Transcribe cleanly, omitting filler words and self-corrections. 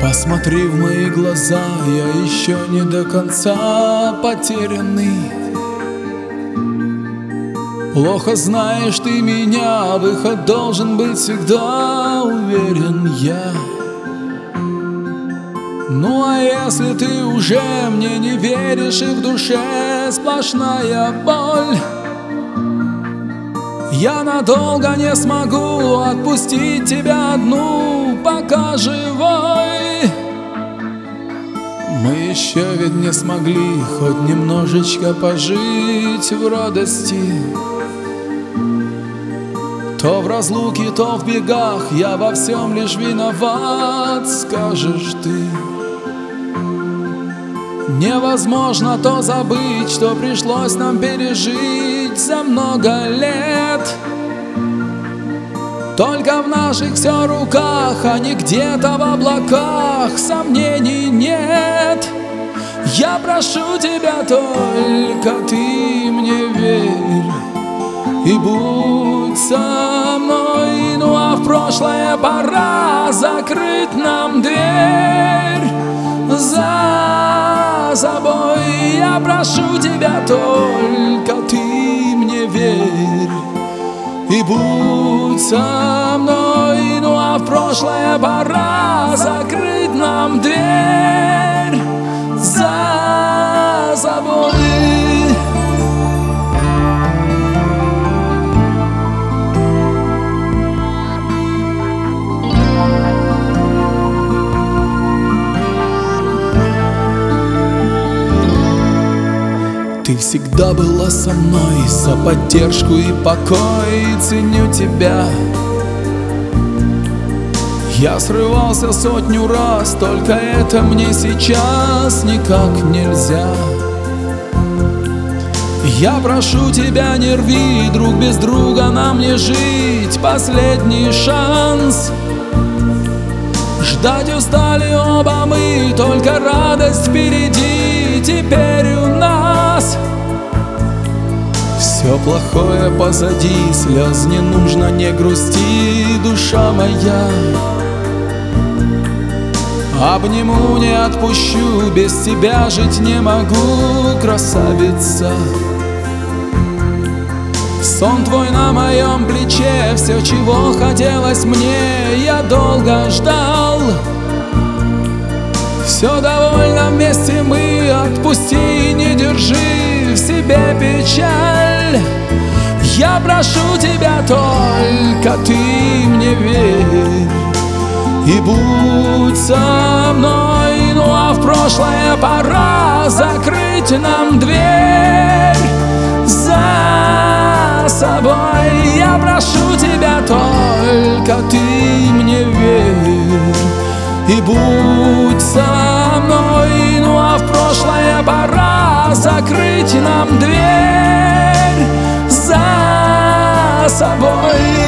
Посмотри в мои глаза, я еще не до конца потерянный. Плохо знаешь ты меня, выход должен быть всегда, уверен я. Ну а если ты уже мне не веришь и в душе сплошная боль, я надолго не смогу отпустить тебя одну, пока живой. Мы еще ведь не смогли хоть немножечко пожить в радости. То в разлуке, то в бегах я во всем лишь виноват, скажешь ты. Невозможно то забыть, что пришлось нам пережить за много лет. Только в наших все руках, а не где-то в облаках, сомнений нет. Я прошу тебя, только ты мне верь и будь со мной. Ну а в прошлое пора закрыть нам дверь за собой. Я прошу тебя, только ты мне верь и будь со мной. Ну а в прошлое пора закрыть нам дверь за собой. Ты всегда была со мной, за поддержку и покой ценю тебя. Я срывался сотню раз, только это мне сейчас никак нельзя. Я прошу тебя, не рви, друг, без друга нам не жить, последний шанс. Ждать устали оба мы, только радость впереди теперь у нас. Все плохое позади, слез не нужно, не грусти, душа моя. Обниму, не отпущу, без тебя жить не могу, красавица. Сон твой на моем плече, все, чего хотелось мне, я долго ждал. Все довольно вместе мы, отпусти, не держи в себе печаль. Я прошу тебя, только ты мне верь и будь со мной. Ну а в прошлое пора закрыть нам дверь за собой. Я прошу тебя, только ты мне верь и будь со мной. Ну а в прошлое пора закрыть нам дверь за собой.